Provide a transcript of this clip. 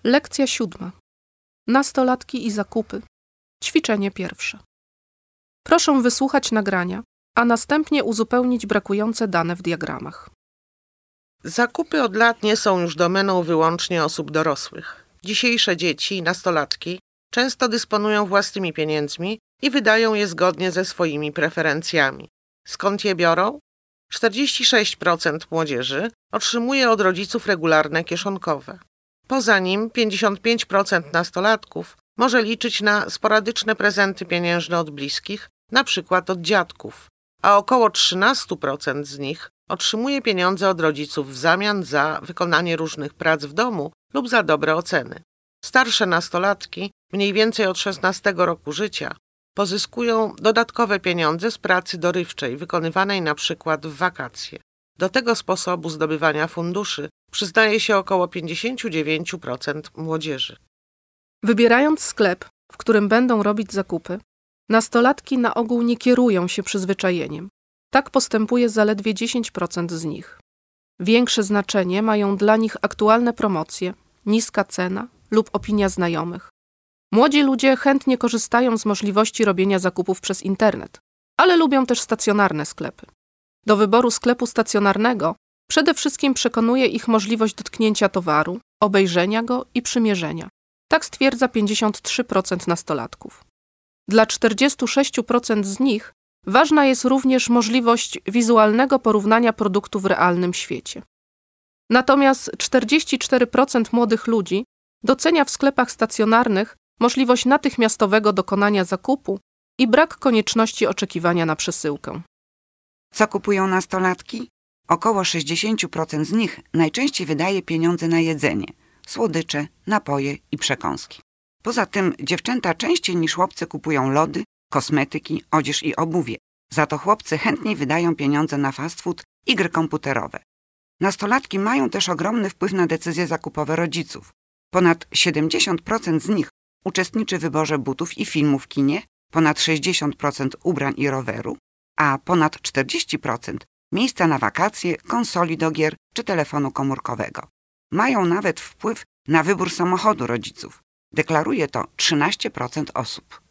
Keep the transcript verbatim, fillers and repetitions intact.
Lekcja siódma. Nastolatki i zakupy. Ćwiczenie pierwsze. Proszę wysłuchać nagrania, a następnie uzupełnić brakujące dane w diagramach. Zakupy od lat nie są już domeną wyłącznie osób dorosłych. Dzisiejsze dzieci i nastolatki często dysponują własnymi pieniędzmi i wydają je zgodnie ze swoimi preferencjami. Skąd je biorą? czterdzieści sześć procent młodzieży otrzymuje od rodziców regularne kieszonkowe. Poza nim pięćdziesiąt pięć procent nastolatków może liczyć na sporadyczne prezenty pieniężne od bliskich, na przykład od dziadków, a około trzynaście procent z nich otrzymuje pieniądze od rodziców w zamian za wykonanie różnych prac w domu lub za dobre oceny. Starsze nastolatki, mniej więcej od szesnastego roku życia, pozyskują dodatkowe pieniądze z pracy dorywczej wykonywanej na przykład w wakacje. Do tego sposobu zdobywania funduszy przyznaje się około pięćdziesiąt dziewięć procent młodzieży. Wybierając sklep, w którym będą robić zakupy, nastolatki na ogół nie kierują się przyzwyczajeniem. Tak postępuje zaledwie dziesięć procent z nich. Większe znaczenie mają dla nich aktualne promocje, niska cena lub opinia znajomych. Młodzi ludzie chętnie korzystają z możliwości robienia zakupów przez internet, ale lubią też stacjonarne sklepy. Do wyboru sklepu stacjonarnego przede wszystkim przekonuje ich możliwość dotknięcia towaru, obejrzenia go i przymierzenia. Tak stwierdza pięćdziesiąt trzy procent nastolatków. Dla czterdzieści sześć procent z nich ważna jest również możliwość wizualnego porównania produktu w realnym świecie. Natomiast czterdzieści cztery procent młodych ludzi docenia w sklepach stacjonarnych możliwość natychmiastowego dokonania zakupu i brak konieczności oczekiwania na przesyłkę. Co kupują nastolatki? Około sześćdziesiąt procent z nich najczęściej wydaje pieniądze na jedzenie, słodycze, napoje i przekąski. Poza tym dziewczęta częściej niż chłopcy kupują lody, kosmetyki, odzież i obuwie. Za to chłopcy chętniej wydają pieniądze na fast food i gry komputerowe. Nastolatki mają też ogromny wpływ na decyzje zakupowe rodziców. Ponad siedemdziesiąt procent z nich uczestniczy w wyborze butów i filmów w kinie, ponad sześćdziesiąt procent ubrań i roweru, a ponad czterdzieści procent miejsca na wakacje, konsoli do gier czy telefonu komórkowego. Mają nawet wpływ na wybór samochodu rodziców. Deklaruje to trzynaście procent osób.